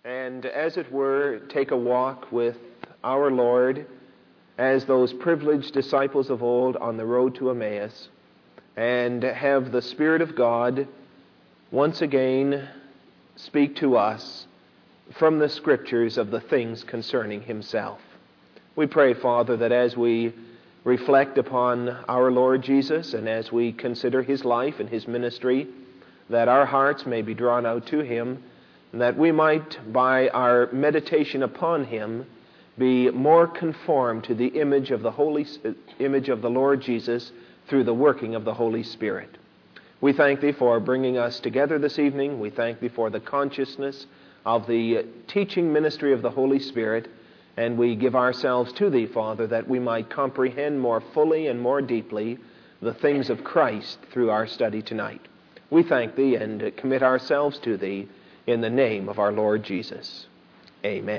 and, as it were, take a walk with our Lord as those privileged disciples of old on the road to Emmaus, and have the Spirit of God once again speak to us from the Scriptures of the things concerning Himself. We pray, Father, that as we reflect upon our Lord Jesus and as we consider His life and His ministry, that our hearts may be drawn out to Him, and that we might, by our meditation upon Him, be more conformed to the image of the Lord Jesus through the working of the Holy Spirit. We thank Thee for bringing us together this evening. We thank Thee for the consciousness of the teaching ministry of the Holy Spirit, and we give ourselves to Thee, Father, that we might comprehend more fully and more deeply the things of Christ through our study tonight. We thank Thee and commit ourselves to Thee in the name of our Lord Jesus. Amen.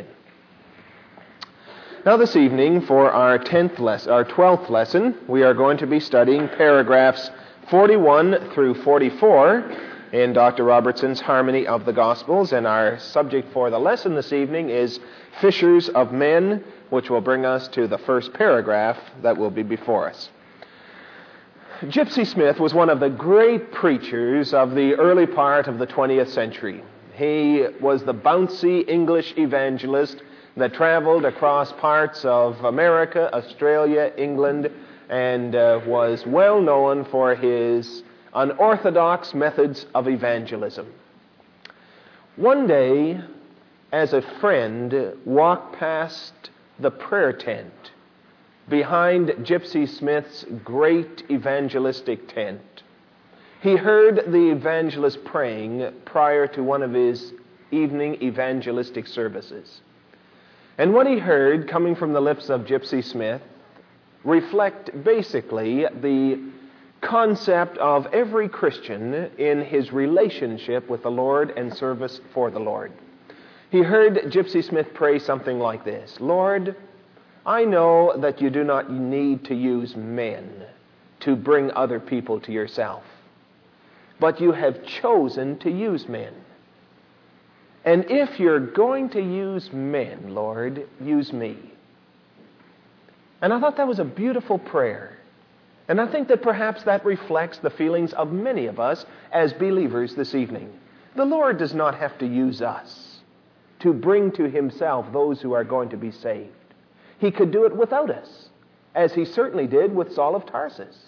Now this evening, for our 12th lesson, we are going to be studying paragraphs 41 through 44 in Dr. Robertson's Harmony of the Gospels, and our subject for the lesson this evening is Fishers of Men, which will bring us to the first paragraph that will be before us. Gypsy Smith was one of the great preachers of the early part of the 20th century. He was the bouncy English evangelist that traveled across parts of America, Australia, England, and was well known for his unorthodox methods of evangelism. One day, as a friend walked past the prayer tent behind Gypsy Smith's great evangelistic tent, he heard the evangelist praying prior to one of his evening evangelistic services. And what he heard coming from the lips of Gypsy Smith reflect basically the concept of every Christian in his relationship with the Lord and service for the Lord. He heard Gypsy Smith pray something like this: Lord, I know that you do not need to use men to bring other people to yourself, but you have chosen to use men. And if you're going to use men, Lord, use me. And I thought that was a beautiful prayer. And I think that perhaps that reflects the feelings of many of us as believers this evening. The Lord does not have to use us to bring to Himself those who are going to be saved. He could do it without us, as He certainly did with Saul of Tarsus.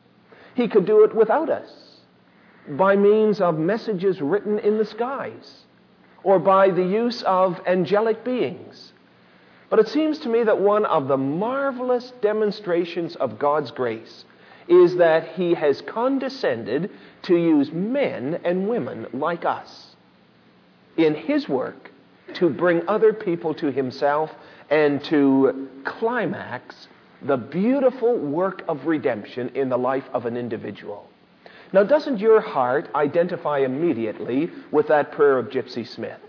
He could do it without us by means of messages written in the skies, or by the use of angelic beings. But it seems to me that one of the marvelous demonstrations of God's grace is that He has condescended to use men and women like us in His work to bring other people to Himself and to climax the beautiful work of redemption in the life of an individual. Now, doesn't your heart identify immediately with that prayer of Gypsy Smith?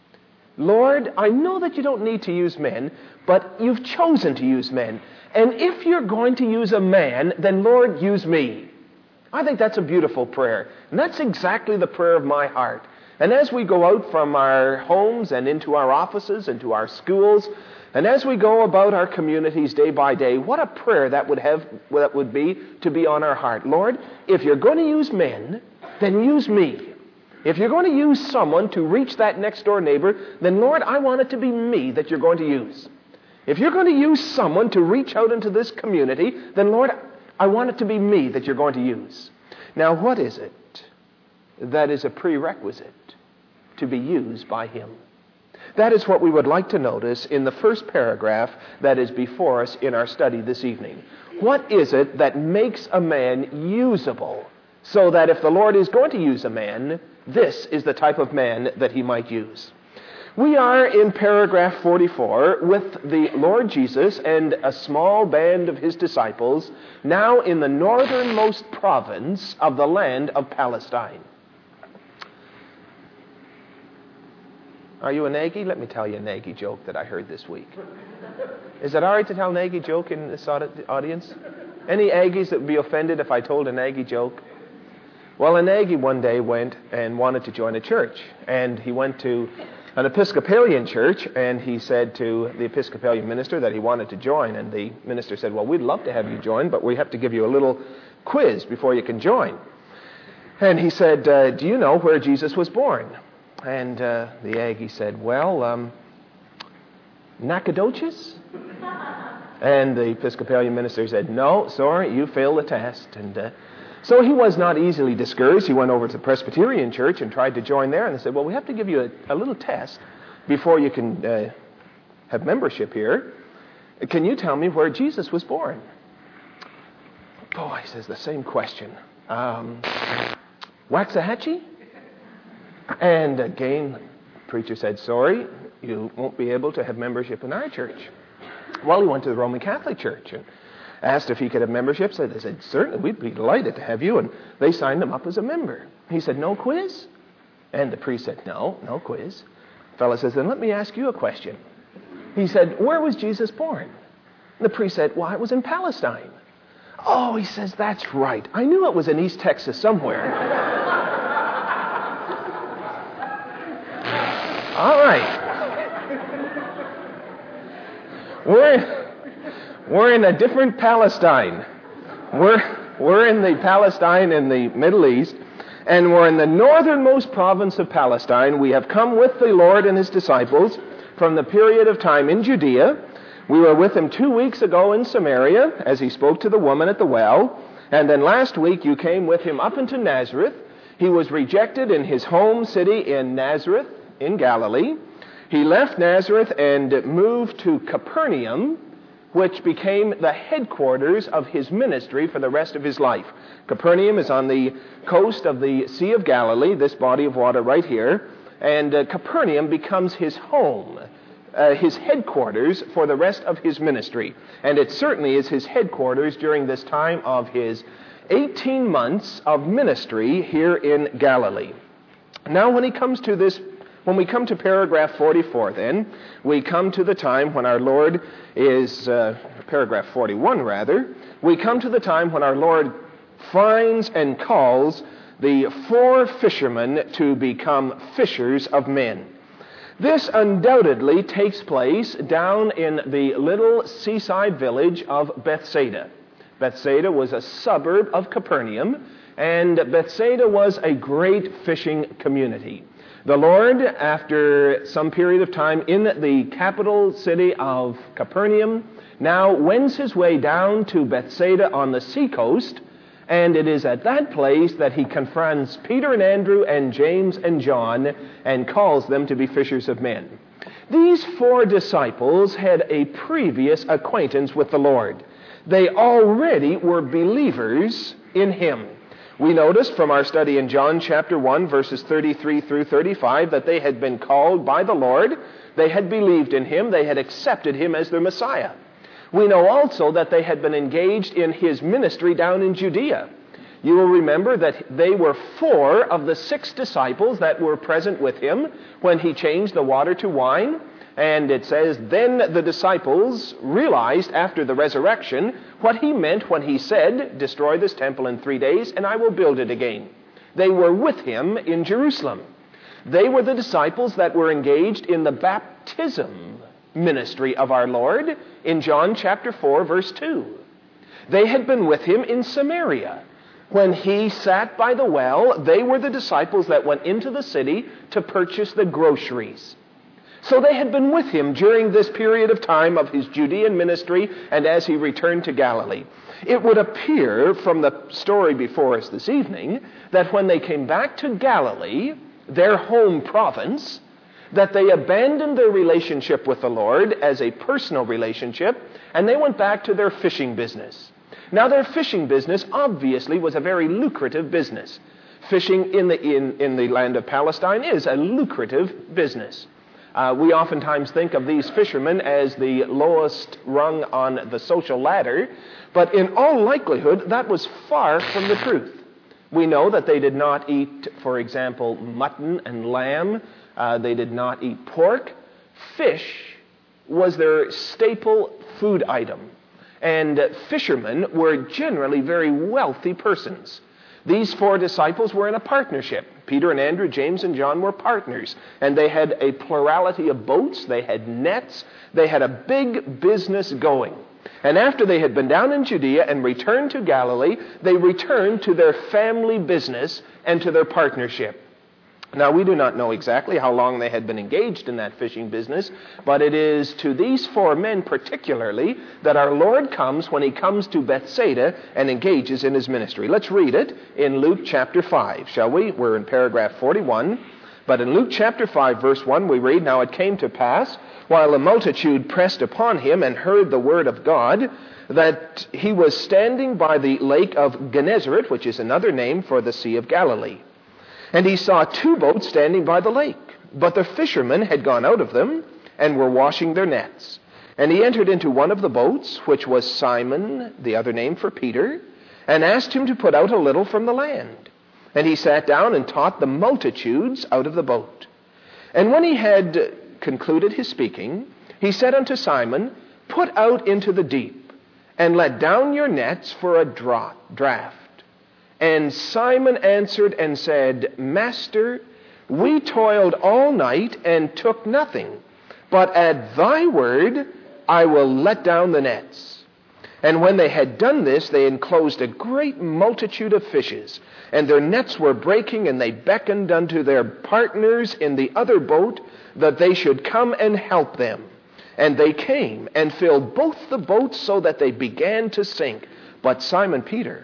Lord, I know that you don't need to use men, but you've chosen to use men. And if you're going to use a man, then Lord, use me. I think that's a beautiful prayer. And that's exactly the prayer of my heart. And as we go out from our homes and into our offices, into our schools, and as we go about our communities day by day, what a prayer that would be to be on our heart. Lord, if you're going to use men, then use me. If you're going to use someone to reach that next door neighbor, then Lord, I want it to be me that you're going to use. If you're going to use someone to reach out into this community, then Lord, I want it to be me that you're going to use. Now, what is it that is a prerequisite to be used by Him? That is what we would like to notice in the first paragraph that is before us in our study this evening. What is it that makes a man usable so that if the Lord is going to use a man, this is the type of man that He might use? We are in paragraph 44 with the Lord Jesus and a small band of His disciples now in the northernmost province of the land of Palestine. Are you a Nagy? Let me tell you a Nagy joke that I heard this week. Is it all right to tell a Nagy joke in this audience? Any Aggies that would be offended if I told a Nagy joke? Well, a Nagy one day went and wanted to join a church, and he went to an Episcopalian church, and he said to the Episcopalian minister that he wanted to join, and the minister said, well, we'd love to have you join, but we have to give you a little quiz before you can join. And he said, do you know where Jesus was born? And the Aggie said, well, Nacogdoches? And the Episcopalian minister said, no, sorry, you failed the test. And so he was not easily discouraged. He went over to the Presbyterian church and tried to join there. And they said, well, we have to give you a little test before you can have membership here. Can you tell me where Jesus was born? Boy, he says the same question. Waxahachie? And again, the preacher said, sorry, you won't be able to have membership in our church. Well, he went to the Roman Catholic Church and asked if he could have membership. So they said, certainly, we'd be delighted to have you. And they signed him up as a member. He said, no quiz? And the priest said, no quiz. The fellow says, then let me ask you a question. He said, where was Jesus born? And the priest said, well, it was in Palestine. Oh, he says, that's right. I knew it was in East Texas somewhere. All right. We're in a different Palestine. We're in the Palestine in the Middle East, and we're in the northernmost province of Palestine. We have come with the Lord and his disciples from the period of time in Judea. We were with him 2 weeks ago in Samaria as he spoke to the woman at the well. And then last week you came with him up into Nazareth. He was rejected in his home city in Nazareth in Galilee. He left Nazareth and moved to Capernaum, which became the headquarters of his ministry for the rest of his life. Capernaum is on the coast of the Sea of Galilee, this body of water right here, and Capernaum becomes his home, his headquarters for the rest of his ministry. And it certainly is his headquarters during this time of his 18 months of ministry here in Galilee. Now when we come to paragraph 44 then, we come to the time when our Lord is, paragraph 41 rather, we come to the time when our Lord finds and calls the 4 fishermen to become fishers of men. This undoubtedly takes place down in the little seaside village of Bethsaida. Bethsaida was a suburb of Capernaum, and Bethsaida was a great fishing community. The Lord, after some period of time in the capital city of Capernaum, now wends his way down to Bethsaida on the seacoast, and it is at that place that he confronts Peter and Andrew and James and John and calls them to be fishers of men. These 4 disciples had a previous acquaintance with the Lord. They already were believers in him. We noticed from our study in John chapter 1, verses 33 through 35, that they had been called by the Lord. They had believed in him. They had accepted him as their Messiah. We know also that they had been engaged in his ministry down in Judea. You will remember that they were 4 of the 6 disciples that were present with him when he changed the water to wine. And it says, then the disciples realized after the resurrection what he meant when he said, destroy this temple in 3 days and I will build it again. They were with him in Jerusalem. They were the disciples that were engaged in the baptism ministry of our Lord in John chapter 4, verse 2. They had been with him in Samaria. When he sat by the well, they were the disciples that went into the city to purchase the groceries. So they had been with him during this period of time of his Judean ministry and as he returned to Galilee. It would appear from the story before us this evening that when they came back to Galilee, their home province, that they abandoned their relationship with the Lord as a personal relationship, and they went back to their fishing business. Now their fishing business obviously was a very lucrative business. Fishing in the land of Palestine is a lucrative business. We oftentimes think of these fishermen as the lowest rung on the social ladder, but in all likelihood, that was far from the truth. We know that they did not eat, for example, mutton and lamb. They did not eat pork. Fish was their staple food item. And fishermen were generally very wealthy persons. These 4 disciples were in a partnership. Peter and Andrew, James and John were partners. And they had a plurality of boats. They had nets. They had a big business going. And after they had been down in Judea and returned to Galilee, they returned to their family business and to their partnership. Now, we do not know exactly how long they had been engaged in that fishing business, but it is to these 4 men particularly that our Lord comes when he comes to Bethsaida and engages in his ministry. Let's read it in Luke chapter 5, shall we? We're in paragraph 41. But in Luke chapter 5, verse 1, we read, "Now it came to pass, while the multitude pressed upon him and heard the word of God, that he was standing by the lake of Gennesaret," which is another name for the Sea of Galilee. "And he saw 2 boats standing by the lake, but the fishermen had gone out of them and were washing their nets. And he entered into one of the boats, which was Simon, the other name for Peter, and asked him to put out a little from the land. And he sat down and taught the multitudes out of the boat. And when he had concluded his speaking, he said unto Simon, Put out into the deep, and let down your nets for a draught. And Simon answered and said, Master, we toiled all night and took nothing, but at thy word I will let down the nets. And when they had done this, they enclosed a great multitude of fishes, and their nets were breaking, and they beckoned unto their partners in the other boat that they should come and help them. And they came and filled both the boats so that they began to sink. But Simon Peter,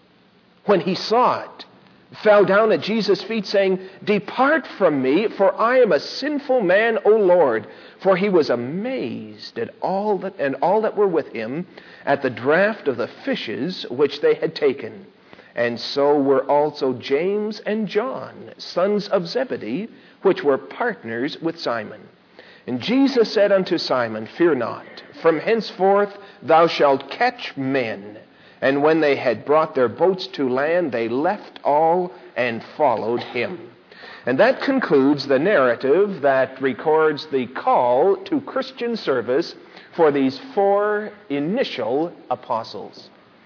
when he saw it, fell down at Jesus' feet, saying, Depart from me, for I am a sinful man, O Lord. For he was amazed at all that were with him at the draught of the fishes which they had taken. And so were also James and John, sons of Zebedee, which were partners with Simon. And Jesus said unto Simon, Fear not, from henceforth thou shalt catch men. And when they had brought their boats to land, they left all and followed him. And that concludes the narrative that records the call to Christian service for these 4 initial apostles.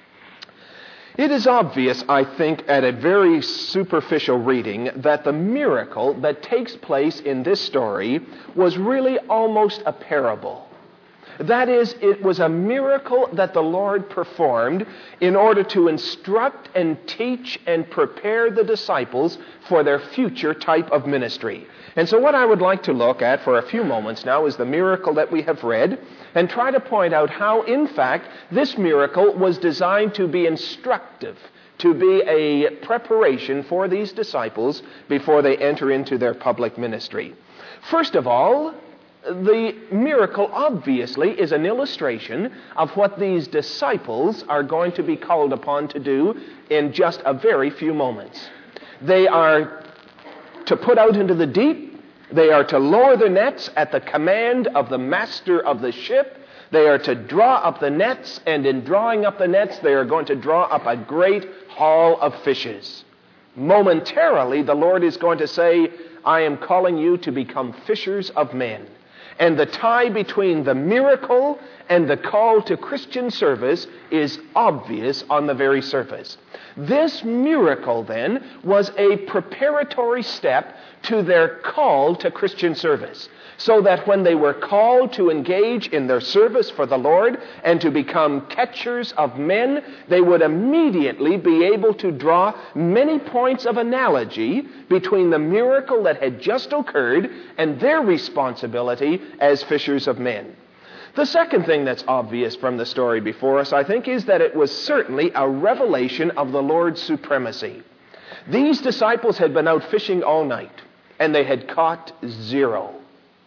It is obvious, I think, at a very superficial reading, that the miracle that takes place in this story was really almost a parable. That is, it was a miracle that the Lord performed in order to instruct and teach and prepare the disciples for their future type of ministry. And so what I would like to look at for a few moments now is the miracle that we have read, and try to point out how, in fact, this miracle was designed to be instructive, to be a preparation for these disciples before they enter into their public ministry. First of all, the miracle obviously is an illustration of what these disciples are going to be called upon to do in just a very few moments. They are to put out into the deep. They are to lower their nets at the command of the master of the ship. They are to draw up the nets, and in drawing up the nets, they are going to draw up a great haul of fishes. Momentarily, the Lord is going to say, I am calling you to become fishers of men. And the tie between the miracle and the call to Christian service is obvious on the very surface. This miracle, then, was a preparatory step to their call to Christian service, so that when they were called to engage in their service for the Lord and to become catchers of men, they would immediately be able to draw many points of analogy between the miracle that had just occurred and their responsibility as fishers of men. The second thing that's obvious from the story before us, I think, is that it was certainly a revelation of the Lord's supremacy. These disciples had been out fishing all night, and they had caught 0.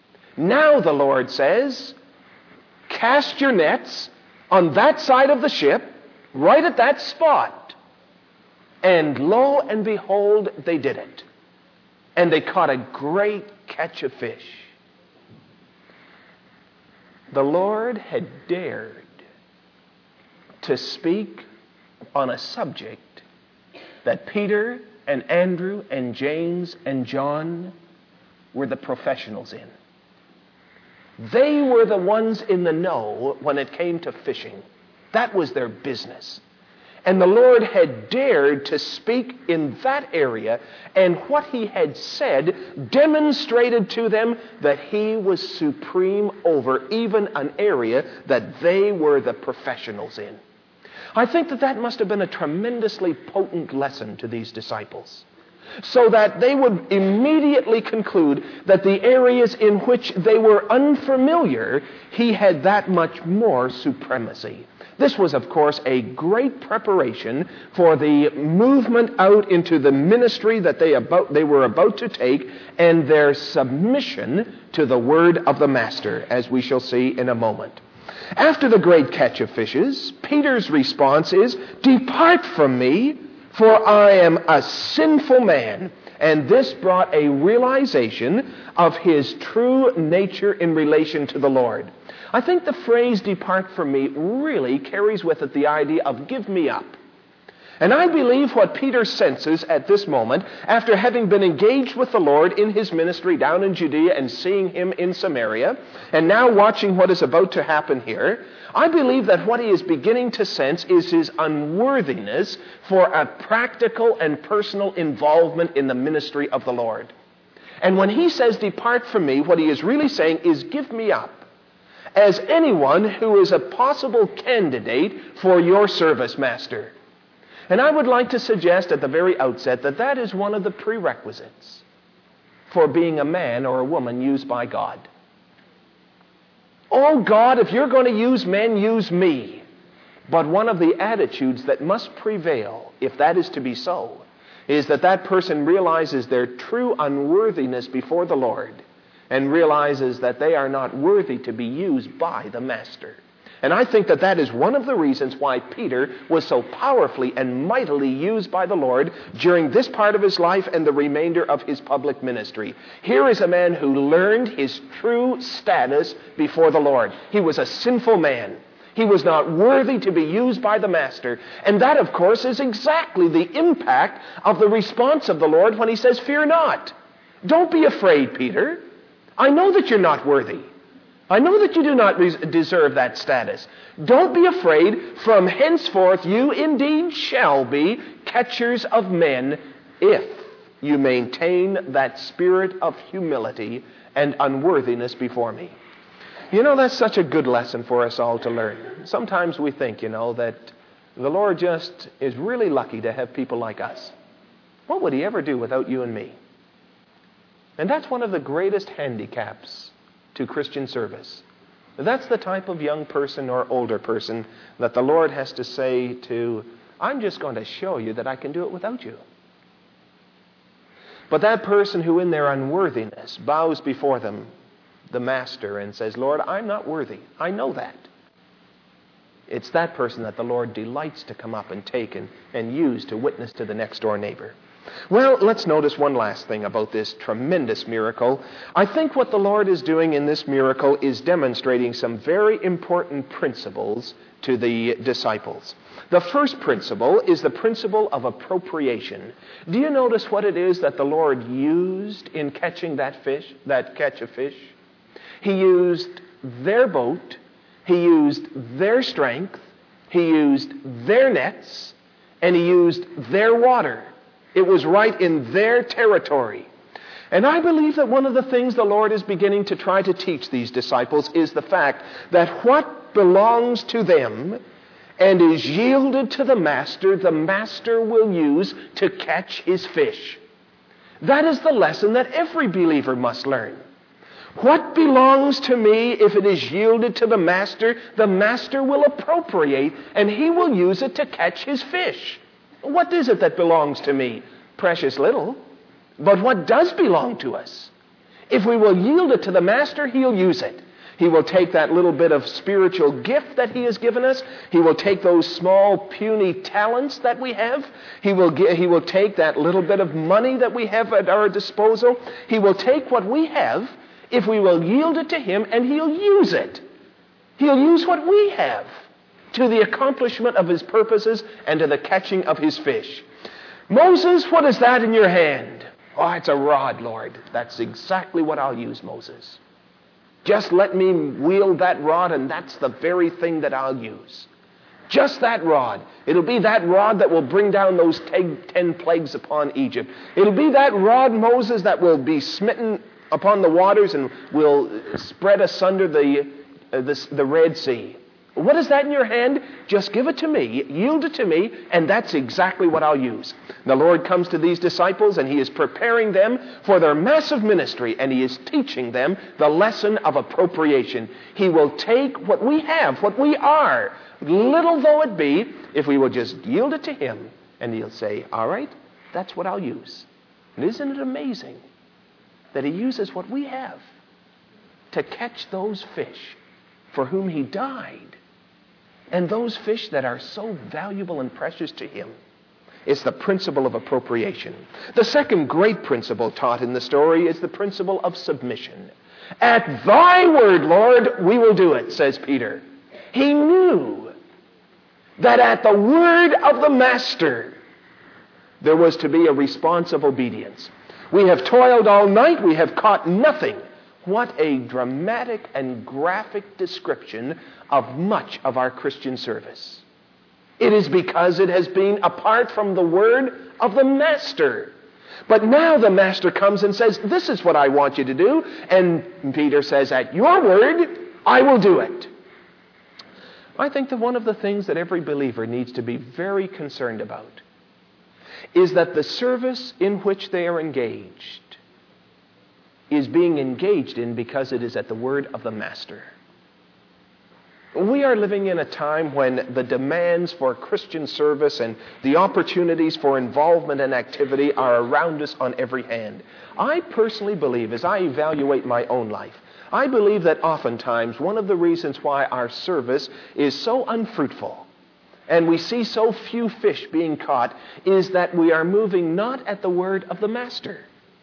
Now the Lord says, cast your nets on that side of the ship, right at that spot. And lo and behold, they did it. And they caught a great catch of fish. The Lord had dared to speak on a subject that Peter and Andrew and James and John were the professionals in. They were the ones in the know when it came to fishing. That was their business. And the Lord had dared to speak in that area, and what he had said demonstrated to them that he was supreme over even an area that they were the professionals in. I think that must have been a tremendously potent lesson to these disciples, so that they would immediately conclude that the areas in which they were unfamiliar, he had that much more supremacy. This was, of course, a great preparation for the movement out into the ministry that they were about to take, and their submission to the word of the Master, as we shall see in a moment. After the great catch of fishes, Peter's response is, "Depart from me, for I am a sinful man." And this brought a realization of his true nature in relation to the Lord. I think the phrase, "depart from me," really carries with it the idea of give me up. And I believe what Peter senses at this moment, after having been engaged with the Lord in his ministry down in Judea and seeing him in Samaria, and now watching what is about to happen here, I believe that what he is beginning to sense is his unworthiness for a practical and personal involvement in the ministry of the Lord. And when he says, "Depart from me," what he is really saying is, give me up as anyone who is a possible candidate for your service, Master. And I would like to suggest at the very outset that that is one of the prerequisites for being a man or a woman used by God. Oh God, if you're going to use men, use me. But one of the attitudes that must prevail, if that is to be so, is that that person realizes their true unworthiness before the Lord and realizes that they are not worthy to be used by the Master. And I think that that is one of the reasons why Peter was so powerfully and mightily used by the Lord during this part of his life and the remainder of his public ministry. Here is a man who learned his true status before the Lord. He was a sinful man. He was not worthy to be used by the Master. And that, of course, is exactly the impact of the response of the Lord when he says, "Fear not. Don't be afraid, Peter. I know that you're not worthy. I know that you do not deserve that status. Don't be afraid. From henceforth you indeed shall be catchers of men if you maintain that spirit of humility and unworthiness before me." You know, that's such a good lesson for us all to learn. Sometimes we think, that the Lord just is really lucky to have people like us. What would he ever do without you and me? And that's one of the greatest handicaps to Christian service. That's the type of young person or older person that the Lord has to say to, "I'm just going to show you that I can do it without you." But that person who in their unworthiness bows before them, the Master, and says, "Lord, I'm not worthy. I know that." It's that person that the Lord delights to come up and take and use to witness to the next door neighbor. Well, let's notice one last thing about this tremendous miracle. I think what the Lord is doing in this miracle is demonstrating some very important principles to the disciples. The first principle is the principle of appropriation. Do you notice what it is that the Lord used in catching that catch of fish? He used their boat, he used their strength, he used their nets, and he used their water. It was right in their territory. And I believe that one of the things the Lord is beginning to try to teach these disciples is the fact that what belongs to them and is yielded to the Master will use to catch his fish. That is the lesson that every believer must learn. What belongs to me, if it is yielded to the Master will appropriate, and he will use it to catch his fish. What is it that belongs to me? Precious little. But what does belong to us? If we will yield it to the Master, he'll use it. He will take that little bit of spiritual gift that he has given us. He will take those small, puny talents that we have. He will take that little bit of money that we have at our disposal. He will take what we have if we will yield it to him, and he'll use it. He'll use what we have to the accomplishment of his purposes and to the catching of his fish. "Moses, what is that in your hand?" "Oh, it's a rod, Lord." "That's exactly what I'll use, Moses. Just let me wield that rod, and that's the very thing that I'll use." Just that rod. It'll be that rod that will bring down those 10 plagues upon Egypt. It'll be that rod, Moses, that will be smitten upon the waters and will spread asunder the Red Sea. What is that in your hand? Just give it to me, yield it to me, and that's exactly what I'll use. The Lord comes to these disciples and He is preparing them for their massive ministry, and He is teaching them the lesson of appropriation. He will take what we have, what we are, little though it be, if we will just yield it to Him, and He'll say, all right, that's what I'll use. And isn't it amazing that He uses what we have to catch those fish for whom He died? And those fish that are so valuable and precious to Him. It's the principle of appropriation. The second great principle taught in the story is the principle of submission. At Thy word, Lord, we will do it, says Peter. He knew that at the word of the Master, there was to be a response of obedience. We have toiled all night, we have caught nothing. What a dramatic and graphic description of much of our Christian service. It is because it has been apart from the word of the Master. But now the Master comes and says, this is what I want you to do. And Peter says, at your word, I will do it. I think that one of the things that every believer needs to be very concerned about is that the service in which they are engaged is being engaged in because it is at the word of the Master. We are living in a time when the demands for Christian service and the opportunities for involvement and activity are around us on every hand. I personally believe, as I evaluate my own life, I believe that oftentimes one of the reasons why our service is so unfruitful and we see so few fish being caught is that we are moving not at the word of the Master,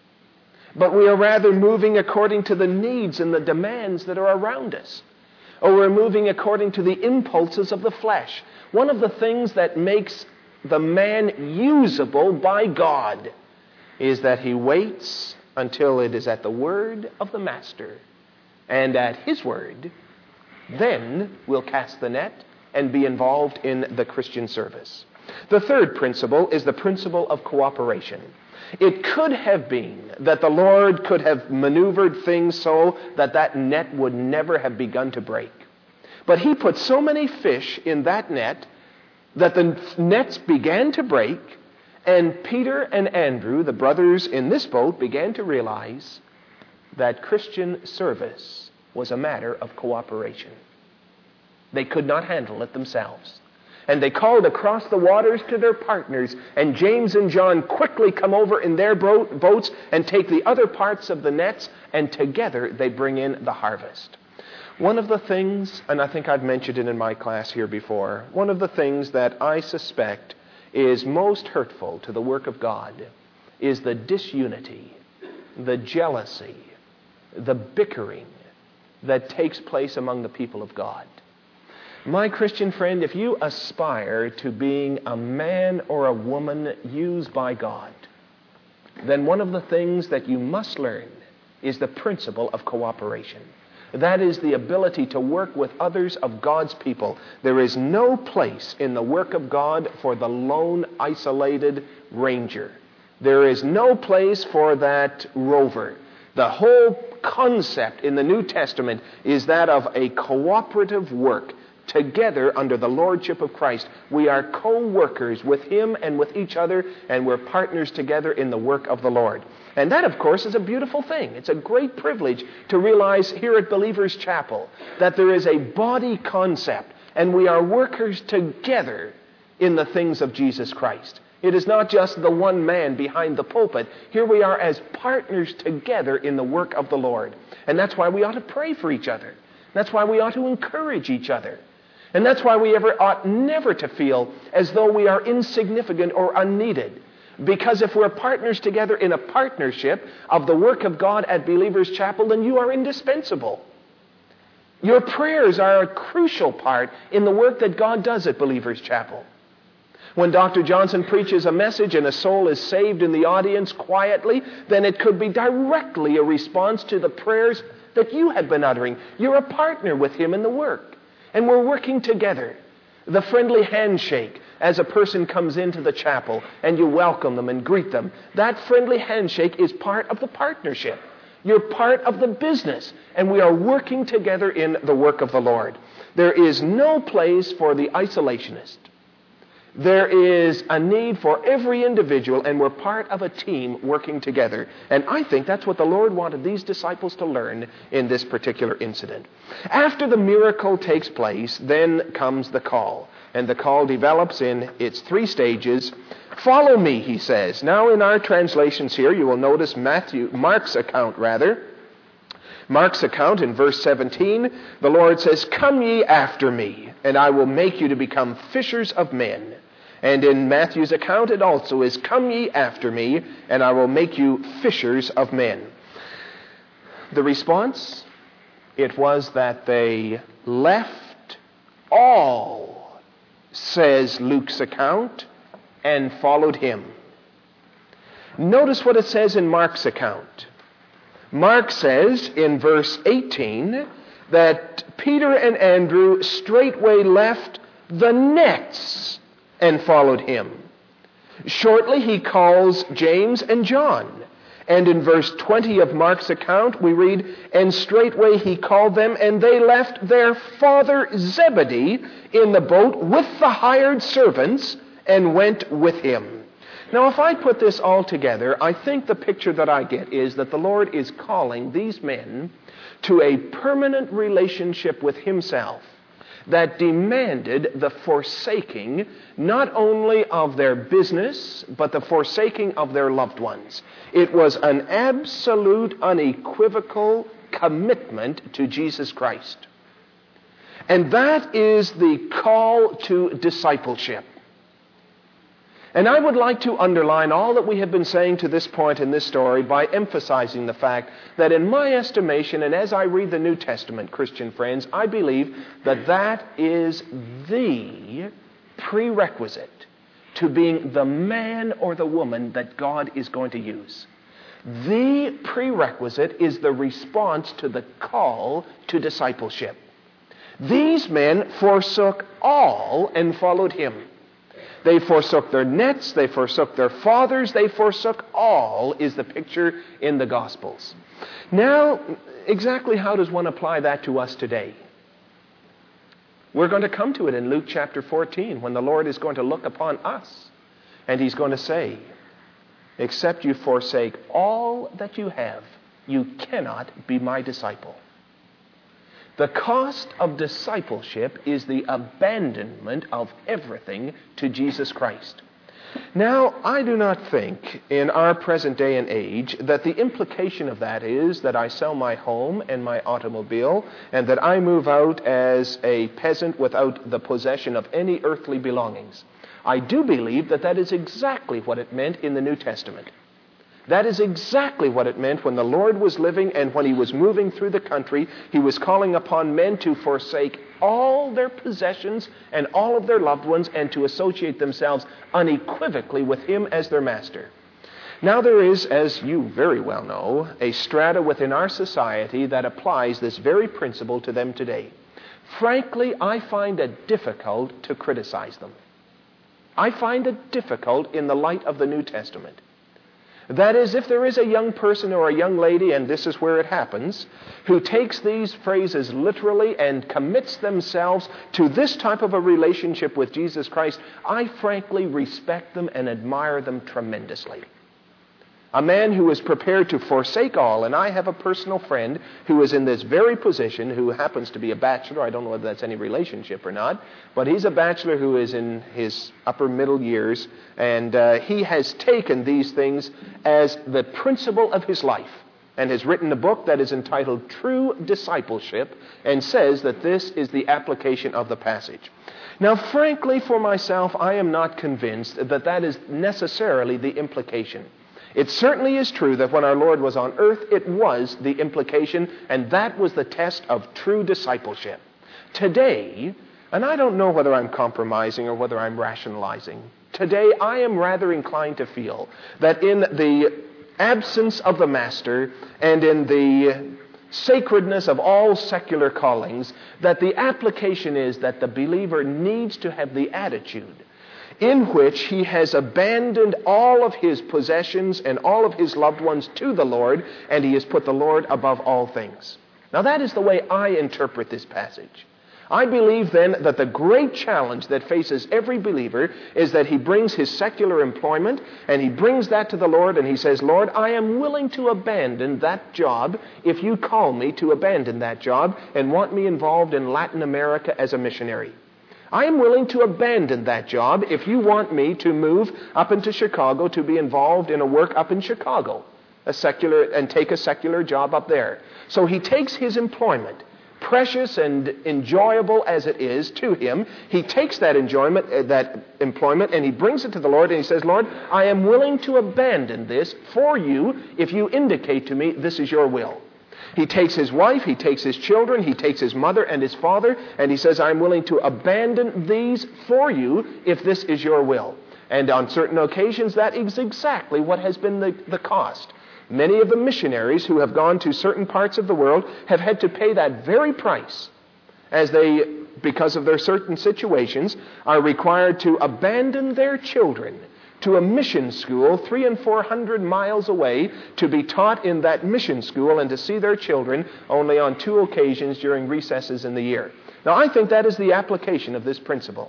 but we are rather moving according to the needs and the demands that are around us. Or we're moving according to the impulses of the flesh. One of the things that makes the man usable by God is that he waits until it is at the word of the Master. And at His word, then we'll cast the net and be involved in the Christian service. The third principle is the principle of cooperation. It could have been that the Lord could have maneuvered things so that that net would never have begun to break. But He put so many fish in that net that the nets began to break, and Peter and Andrew, the brothers in this boat, began to realize that Christian service was a matter of cooperation. They could not handle it themselves. And they called across the waters to their partners, and James and John quickly come over in their boats and take the other parts of the nets, and together they bring in the harvest. One of the things, and I think I've mentioned it in my class here before, one of the things that I suspect is most hurtful to the work of God is the disunity, the jealousy, the bickering that takes place among the people of God. My Christian friend, if you aspire to being a man or a woman used by God, then one of the things that you must learn is the principle of cooperation. That is the ability to work with others of God's people. There is no place in the work of God for the lone, isolated ranger. There is no place for that rover. The whole concept in the New Testament is that of a cooperative work. Together under the lordship of Christ, we are co-workers with Him and with each other, and we're partners together in the work of the Lord. And that, of course, is a beautiful thing. It's a great privilege to realize here at Believers Chapel that there is a body concept, and we are workers together in the things of Jesus Christ. It is not just the one man behind the pulpit. Here we are as partners together in the work of the Lord. And that's why we ought to pray for each other. That's why we ought to encourage each other. And that's why we ought never to feel as though we are insignificant or unneeded. Because if we're partners together in a partnership of the work of God at Believers Chapel, then you are indispensable. Your prayers are a crucial part in the work that God does at Believers Chapel. When Dr. Johnson preaches a message and a soul is saved in the audience quietly, then it could be directly a response to the prayers that you have been uttering. You're a partner with him in the work. And we're working together. The friendly handshake as a person comes into the chapel and you welcome them and greet them. That friendly handshake is part of the partnership. You're part of the business, and we are working together in the work of the Lord. There is no place for the isolationist. There is a need for every individual, and we're part of a team working together. And I think that's what the Lord wanted these disciples to learn in this particular incident. After the miracle takes place, then comes the call. And the call develops in its 3 stages. Follow me, he says. Now in our translations here, you will notice Mark's account in verse 17, the Lord says, come ye after me, and I will make you to become fishers of men. And in Matthew's account it also is, come ye after me, and I will make you fishers of men. The response? It was that they left all, says Luke's account, and followed him. Notice what it says in Mark's account. Mark says in verse 18 that Peter and Andrew straightway left the nets and followed him. Shortly he calls James and John. And in verse 20 of Mark's account we read, and straightway he called them, and they left their father Zebedee in the boat with the hired servants and went with him. Now, if I put this all together, I think the picture that I get is that the Lord is calling these men to a permanent relationship with himself that demanded the forsaking not only of their business, but the forsaking of their loved ones. It was an absolute, unequivocal commitment to Jesus Christ. And that is the call to discipleship. And I would like to underline all that we have been saying to this point in this story by emphasizing the fact that in my estimation, and as I read the New Testament, Christian friends, I believe that that is the prerequisite to being the man or the woman that God is going to use. The prerequisite is the response to the call to discipleship. These men forsook all and followed him. They forsook their nets, they forsook their fathers, they forsook all, is the picture in the Gospels. Now, exactly how does one apply that to us today? We're going to come to it in Luke chapter 14, when the Lord is going to look upon us, and he's going to say, except you forsake all that you have, you cannot be my disciple. The cost of discipleship is the abandonment of everything to Jesus Christ. Now, I do not think in our present day and age that the implication of that is that I sell my home and my automobile and that I move out as a peasant without the possession of any earthly belongings. I do believe that that is exactly what it meant in the New Testament. That is exactly what it meant when the Lord was living and when he was moving through the country. He was calling upon men to forsake all their possessions and all of their loved ones and to associate themselves unequivocally with him as their master. Now there is, as you very well know, a strata within our society that applies this very principle to them today. Frankly, I find it difficult to criticize them. I find it difficult in the light of the New Testament. That is, if there is a young person or a young lady, and this is where it happens, who takes these phrases literally and commits themselves to this type of a relationship with Jesus Christ, I frankly respect them and admire them tremendously. A man who is prepared to forsake all, and I have a personal friend who is in this very position, who happens to be a bachelor. I don't know whether that's any relationship or not, but he's a bachelor who is in his upper middle years, and he has taken these things as the principle of his life and has written a book that is entitled True Discipleship and says that this is the application of the passage. Now, frankly, for myself, I am not convinced that that is necessarily the implication. It certainly is true that when our Lord was on earth, it was the implication, and that was the test of true discipleship. Today, and I don't know whether I'm compromising or whether I'm rationalizing, today I am rather inclined to feel that in the absence of the Master and in the sacredness of all secular callings, that the application is that the believer needs to have the attitude in which he has abandoned all of his possessions and all of his loved ones to the Lord, and he has put the Lord above all things. Now that is the way I interpret this passage. I believe then that the great challenge that faces every believer is that he brings his secular employment and he brings that to the Lord and he says, Lord, I am willing to abandon that job if you call me to abandon that job and want me involved in Latin America as a missionary. I am willing to abandon that job if you want me to move up into Chicago to be involved in a work up in Chicago, and take a secular job up there. So he takes his employment, precious and enjoyable as it is to him, he takes that employment, and he brings it to the Lord, and he says, Lord, I am willing to abandon this for you if you indicate to me this is your will. He takes his wife, he takes his children, he takes his mother and his father, and he says, I'm willing to abandon these for you if this is your will. And on certain occasions, that is exactly what has been the cost. Many of the missionaries who have gone to certain parts of the world have had to pay that very price as they, because of their certain situations, are required to abandon their children to a mission school 300 and 400 miles away to be taught in that mission school and to see their children only on 2 occasions during recesses in the year. Now, I think that is the application of this principle.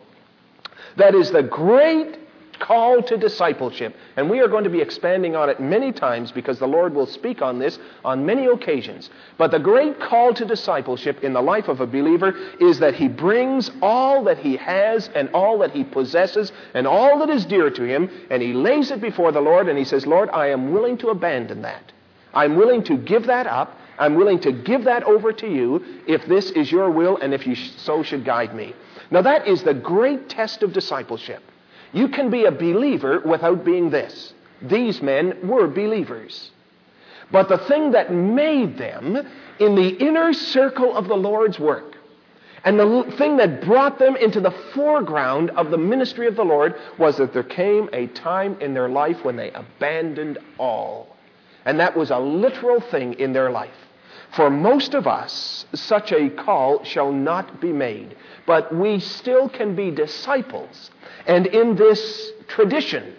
That is the great call to discipleship, and we are going to be expanding on it many times because the Lord will speak on this on many occasions. But the great call to discipleship in the life of a believer is that he brings all that he has and all that he possesses and all that is dear to him, and he lays it before the Lord, and he says, Lord, I am willing to abandon that. I'm willing to give that up. I'm willing to give that over to you if this is your will and if you so should guide me. Now that is the great test of discipleship. You can be a believer without being this. These men were believers. But the thing that made them in the inner circle of the Lord's work, and the thing that brought them into the foreground of the ministry of the Lord, was that there came a time in their life when they abandoned all. And that was a literal thing in their life. For most of us, such a call shall not be made. But we still can be disciples. And in this tradition,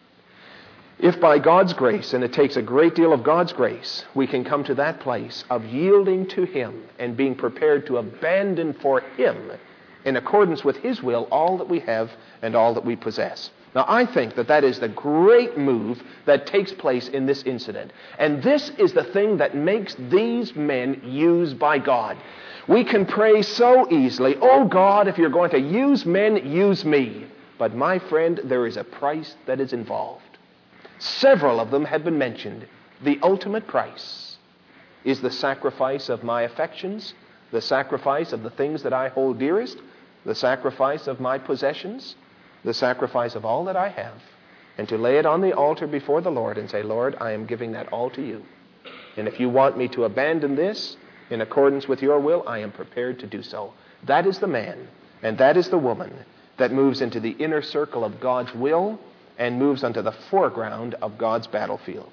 if by God's grace, and it takes a great deal of God's grace, we can come to that place of yielding to Him and being prepared to abandon for Him, in accordance with His will, all that we have and all that we possess. Now, I think that that is the great move that takes place in this incident. And this is the thing that makes these men used by God. We can pray so easily, oh God, if you're going to use men, use me. But my friend, there is a price that is involved. Several of them have been mentioned. The ultimate price is the sacrifice of my affections, the sacrifice of the things that I hold dearest, the sacrifice of my possessions, the sacrifice of all that I have, and to lay it on the altar before the Lord and say, Lord, I am giving that all to you. And if you want me to abandon this in accordance with your will, I am prepared to do so. That is the man, and that is the woman that moves into the inner circle of God's will and moves onto the foreground of God's battlefield.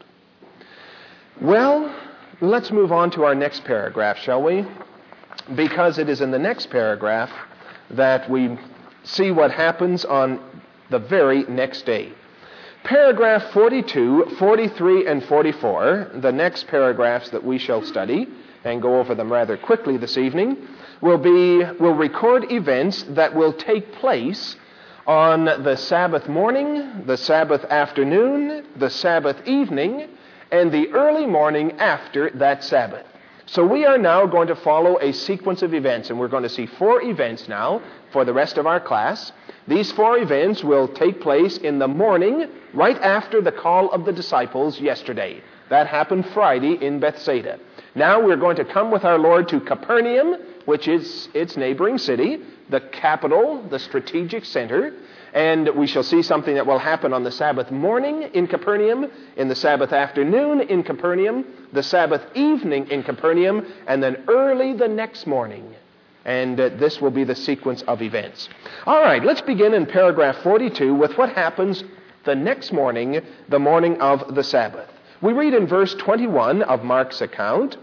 Well, let's move on to our next paragraph, shall we? Because it is in the next paragraph that we see what happens on the very next day. Paragraph 42, 43, and 44, the next paragraphs that we shall study and go over them rather quickly this evening, will record events that will take place on the Sabbath morning, the Sabbath afternoon, the Sabbath evening, and the early morning after that Sabbath. So we are now going to follow a sequence of events, and we're going to see 4 events now for the rest of our class. These 4 events will take place in the morning, right after the call of the disciples yesterday. That happened Friday in Bethsaida. Now we're going to come with our Lord to Capernaum, which is its neighboring city, the capital, the strategic center, and we shall see something that will happen on the Sabbath morning in Capernaum, in the Sabbath afternoon in Capernaum, the Sabbath evening in Capernaum, and then early the next morning. And this will be the sequence of events. All right, let's begin in paragraph 42 with what happens the next morning, the morning of the Sabbath. We read in verse 21 of Mark's account,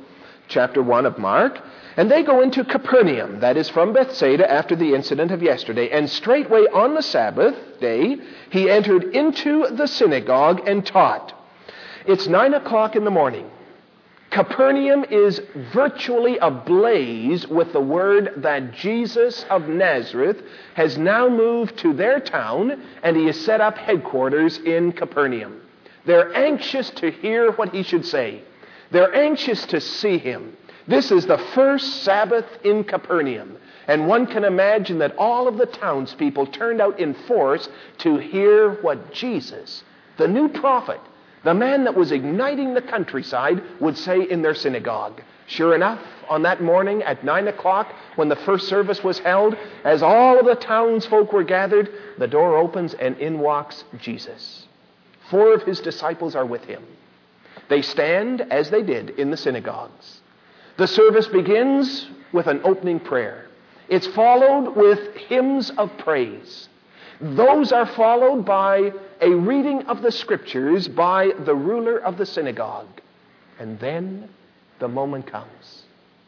chapter 1 of Mark, and they go into Capernaum, that is from Bethsaida, after the incident of yesterday. And straightway on the Sabbath day, he entered into the synagogue and taught. It's 9 o'clock in the morning. Capernaum is virtually ablaze with the word that Jesus of Nazareth has now moved to their town, and he has set up headquarters in Capernaum. They're anxious to hear what he should say. They're anxious to see him. This is the first Sabbath in Capernaum, and one can imagine that all of the townspeople turned out in force to hear what Jesus, the new prophet, the man that was igniting the countryside, would say in their synagogue. Sure enough, on that morning at 9 o'clock, when the first service was held, as all of the townsfolk were gathered, the door opens and in walks Jesus. 4 of his disciples are with him. They stand, as they did, in the synagogues. The service begins with an opening prayer. It's followed with hymns of praise. Those are followed by a reading of the Scriptures by the ruler of the synagogue. And then the moment comes.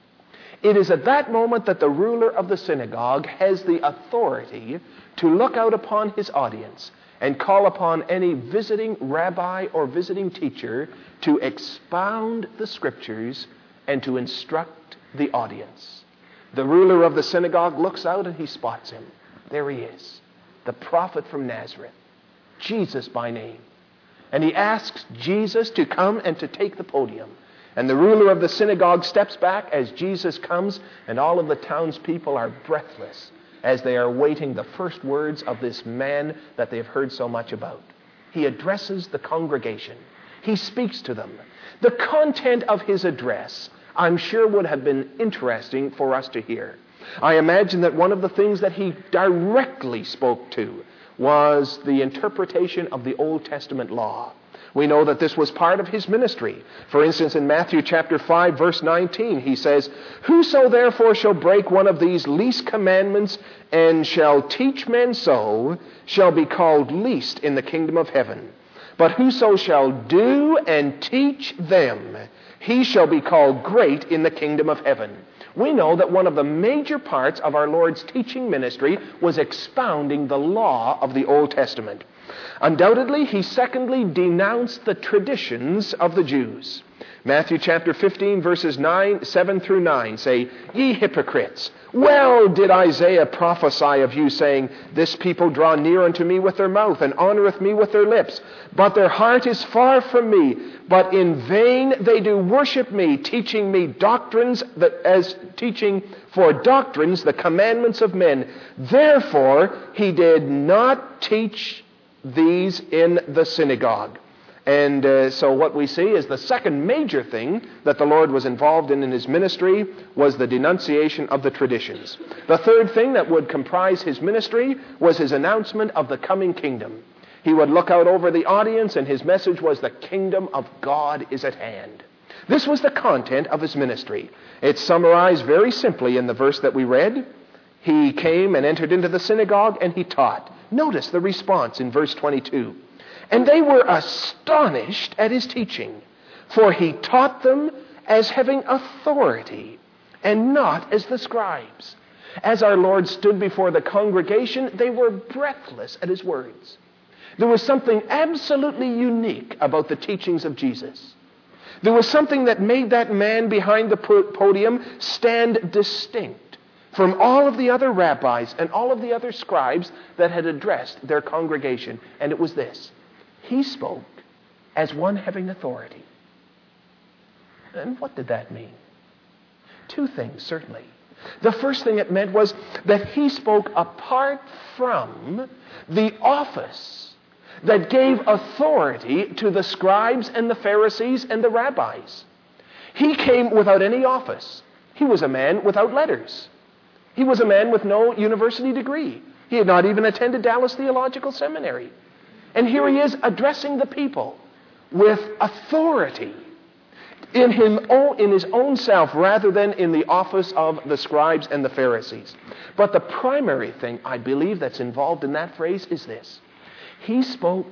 It is at that moment that the ruler of the synagogue has the authority to look out upon his audience and call upon any visiting rabbi or visiting teacher to expound the Scriptures and to instruct the audience. The ruler of the synagogue looks out and he spots him. There he is, the prophet from Nazareth, Jesus by name. And he asks Jesus to come and to take the podium. And the ruler of the synagogue steps back as Jesus comes, and all of the townspeople are breathless as they are waiting the first words of this man that they've heard so much about. He addresses the congregation. He speaks to them. The content of his address, I'm sure, would have been interesting for us to hear. I imagine that one of the things that he directly spoke to was the interpretation of the Old Testament law. We know that this was part of his ministry. For instance, in Matthew chapter 5, verse 19, he says, "Whoso therefore shall break one of these least commandments and shall teach men so, shall be called least in the kingdom of heaven. But whoso shall do and teach them, he shall be called great in the kingdom of heaven." We know that one of the major parts of our Lord's teaching ministry was expounding the law of the Old Testament. Undoubtedly, he secondly denounced the traditions of the Jews. Matthew chapter 15, verses 7 through 9 say, "Ye hypocrites, well did Isaiah prophesy of you, saying, This people draw near unto me with their mouth, and honoreth me with their lips. But their heart is far from me. But in vain they do worship me, teaching for doctrines the commandments of men. Therefore he did not teach these in the synagogue." And so what we see is the second major thing that the Lord was involved in his ministry was the denunciation of the traditions. The third thing that would comprise his ministry was his announcement of the coming kingdom. He would look out over the audience, and his message was, the kingdom of God is at hand. This was the content of his ministry. It's summarized very simply in the verse that we read. He came and entered into the synagogue and he taught. Notice the response in verse 22. "And they were astonished at his teaching, for he taught them as having authority, and not as the scribes." As our Lord stood before the congregation, they were breathless at his words. There was something absolutely unique about the teachings of Jesus. There was something that made that man behind the podium stand distinct from all of the other rabbis and all of the other scribes that had addressed their congregation. And it was this: he spoke as one having authority. And what did that mean? Two things, certainly. The first thing it meant was that he spoke apart from the office that gave authority to the scribes and the Pharisees and the rabbis. He came without any office. He was a man without letters. He was a man with no university degree. He had not even attended Dallas Theological Seminary. And here he is addressing the people with authority in his own self, rather than in the office of the scribes and the Pharisees. But the primary thing, I believe, that's involved in that phrase is this: he spoke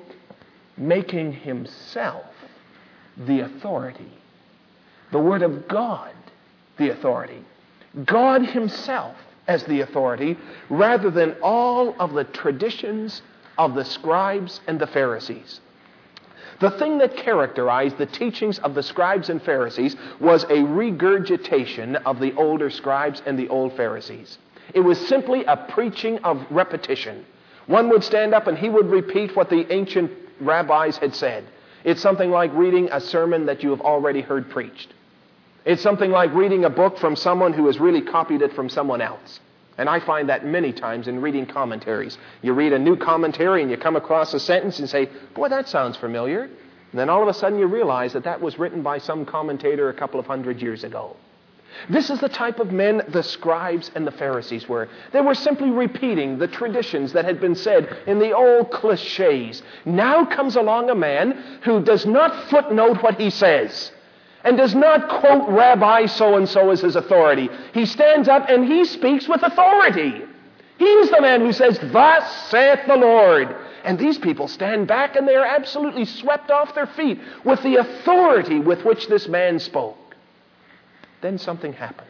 making himself the authority. The Word of God the authority. God himself as the authority, rather than all of the traditions of the scribes and the Pharisees. The thing that characterized the teachings of the scribes and Pharisees was a regurgitation of the older scribes and the old Pharisees. It was simply a preaching of repetition. One would stand up and he would repeat what the ancient rabbis had said. It's something like reading a sermon that you have already heard preached. It's something like reading a book from someone who has really copied it from someone else. And I find that many times in reading commentaries. You read a new commentary and you come across a sentence and say, boy, that sounds familiar. And then all of a sudden you realize that that was written by some commentator a couple of hundred years ago. This is the type of men the scribes and the Pharisees were. They were simply repeating the traditions that had been said in the old cliches. Now comes along a man who does not footnote what he says and does not quote Rabbi so-and-so as his authority. He stands up and he speaks with authority. He is the man who says, "Thus saith the Lord." And these people stand back and they are absolutely swept off their feet with the authority with which this man spoke. Then something happened.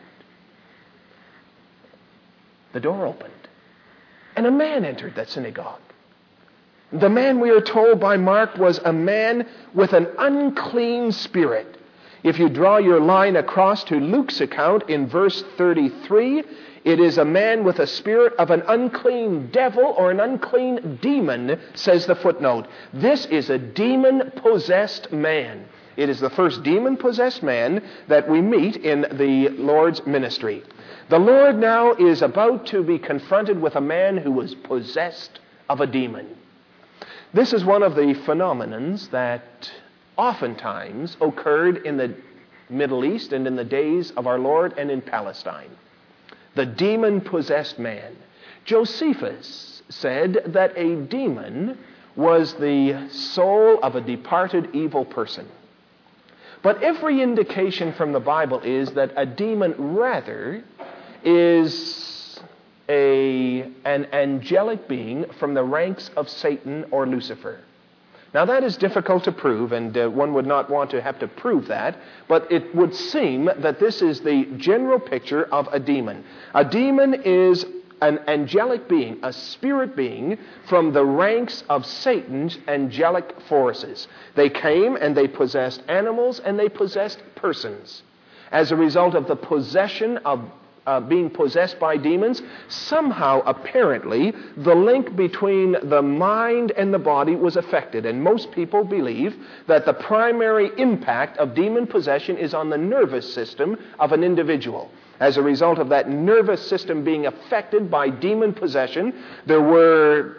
The door opened, and a man entered that synagogue. The man, we are told by Mark, was a man with an unclean spirit. If you draw your line across to Luke's account in verse 33, it is a man with a spirit of an unclean devil or an unclean demon, says the footnote. This is a demon-possessed man. It is the first demon-possessed man that we meet in the Lord's ministry. The Lord now is about to be confronted with a man who was possessed of a demon. This is one of the phenomenons that oftentimes occurred in the Middle East and in the days of our Lord and in Palestine. The demon-possessed man. Josephus said that a demon was the soul of a departed evil person. But every indication from the Bible is that a demon rather is an angelic being from the ranks of Satan or Lucifer. Now that is difficult to prove, and one would not want to have to prove that, but it would seem that this is the general picture of a demon. A demon is an angelic being, a spirit being from the ranks of Satan's angelic forces. They came and they possessed animals and they possessed persons. As a result of the possession of being possessed by demons, somehow, apparently, the link between the mind and the body was affected. And most people believe that the primary impact of demon possession is on the nervous system of an individual. As a result of that nervous system being affected by demon possession, there were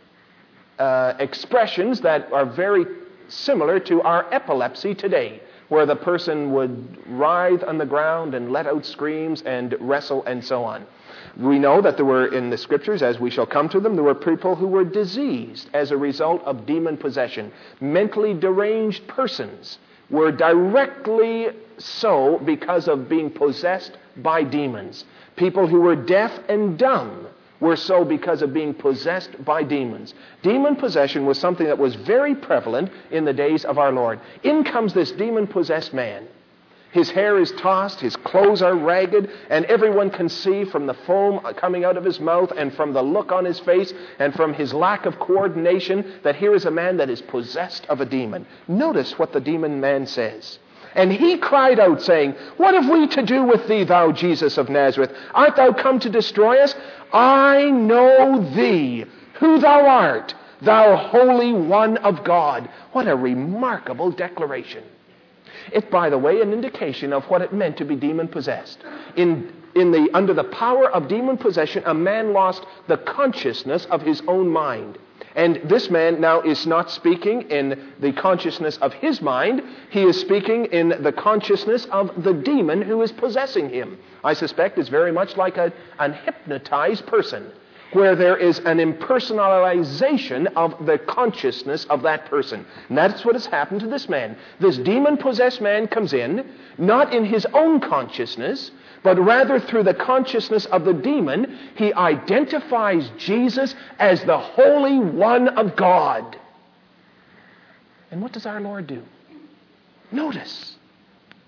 expressions that are very similar to our epilepsy today, where the person would writhe on the ground and let out screams and wrestle and so on. We know that there were, in the scriptures, as we shall come to them, there were people who were diseased as a result of demon possession. Mentally deranged persons were directly so because of being possessed by demons. People who were deaf and dumb were so because of being possessed by demons. Demon possession was something that was very prevalent in the days of our Lord. In comes this demon-possessed man. His hair is tossed, his clothes are ragged, and everyone can see from the foam coming out of his mouth and from the look on his face and from his lack of coordination that here is a man that is possessed of a demon. Notice what the demon man says. And he cried out, saying, "What have we to do with thee, thou Jesus of Nazareth? Art thou come to destroy us? I know thee, who thou art, thou Holy One of God." What a remarkable declaration. It's, by the way, an indication of what it meant to be demon-possessed. Under the power of demon possession, a man lost the consciousness of his own mind. And this man now is not speaking in the consciousness of his mind. He is speaking in the consciousness of the demon who is possessing him. I suspect it's very much like an hypnotized person, where there is an impersonalization of the consciousness of that person. And that's what has happened to this man. This demon-possessed man comes in, not in his own consciousness, but rather through the consciousness of the demon. He identifies Jesus as the Holy One of God. And what does our Lord do? Notice.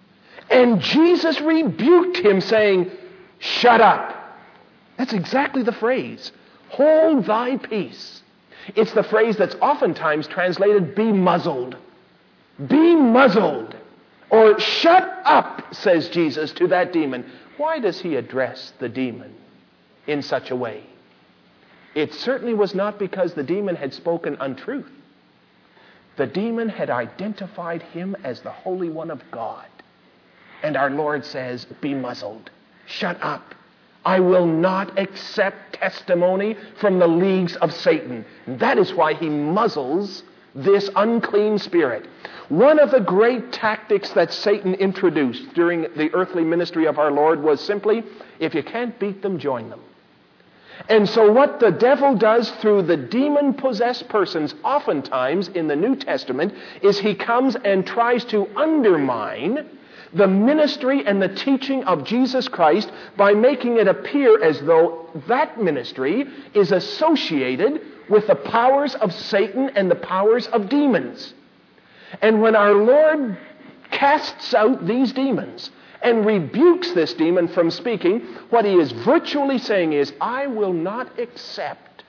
And Jesus rebuked him, saying, "Shut up." That's exactly the phrase. Hold thy peace. It's the phrase that's oftentimes translated, "Be muzzled." Be muzzled. Or shut up, says Jesus to that demon. Why does he address the demon in such a way? It certainly was not because the demon had spoken untruth. The demon had identified him as the Holy One of God. And our Lord says, "Be muzzled. Shut up. I will not accept testimony from the leagues of Satan." And that is why he muzzles this unclean spirit. One of the great tactics that Satan introduced during the earthly ministry of our Lord was simply, if you can't beat them, join them. And so what the devil does through the demon-possessed persons oftentimes in the New Testament is he comes and tries to undermine the ministry and the teaching of Jesus Christ by making it appear as though that ministry is associated with the powers of Satan and the powers of demons. And when our Lord casts out these demons and rebukes this demon from speaking, what he is virtually saying is, I will not accept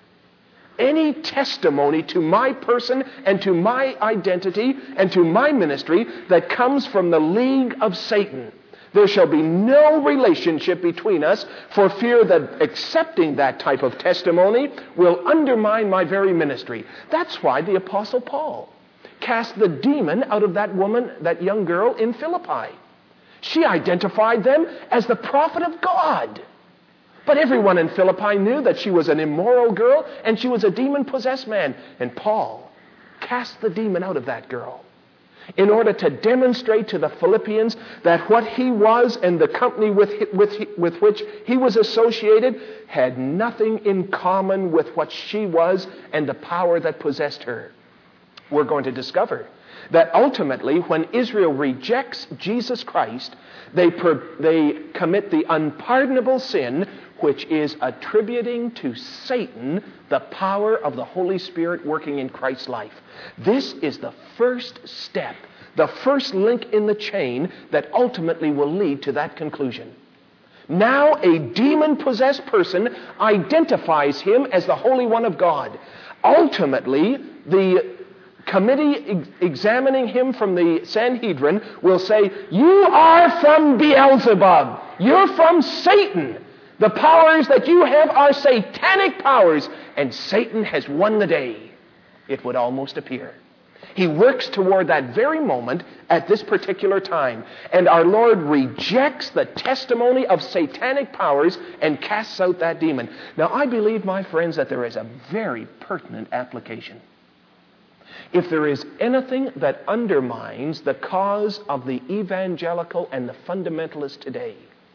any testimony to my person and to my identity and to my ministry that comes from the league of Satan. There shall be no relationship between us for fear that accepting that type of testimony will undermine my very ministry. That's why the Apostle Paul cast the demon out of that woman, that young girl in Philippi. She identified them as the prophet of God. But everyone in Philippi knew that she was an immoral girl and she was a demon-possessed man. And Paul cast the demon out of that girl in order to demonstrate to the Philippians that what he was and the company with which he was associated had nothing in common with what she was and the power that possessed her. We're going to discover that ultimately when Israel rejects Jesus Christ, they commit the unpardonable sin, which is attributing to Satan the power of the Holy Spirit working in Christ's life. This is the first step, the first link in the chain that ultimately will lead to that conclusion. Now a demon-possessed person identifies him as the Holy One of God. Ultimately, the committee examining him from the Sanhedrin will say, "You are from Beelzebub. You're from Satan. The powers that you have are satanic powers, and Satan has won the day," it would almost appear. He works toward that very moment at this particular time, and our Lord rejects the testimony of satanic powers and casts out that demon. Now, I believe, my friends, that there is a very pertinent application. If there is anything that undermines the cause of the evangelical and the fundamentalist today,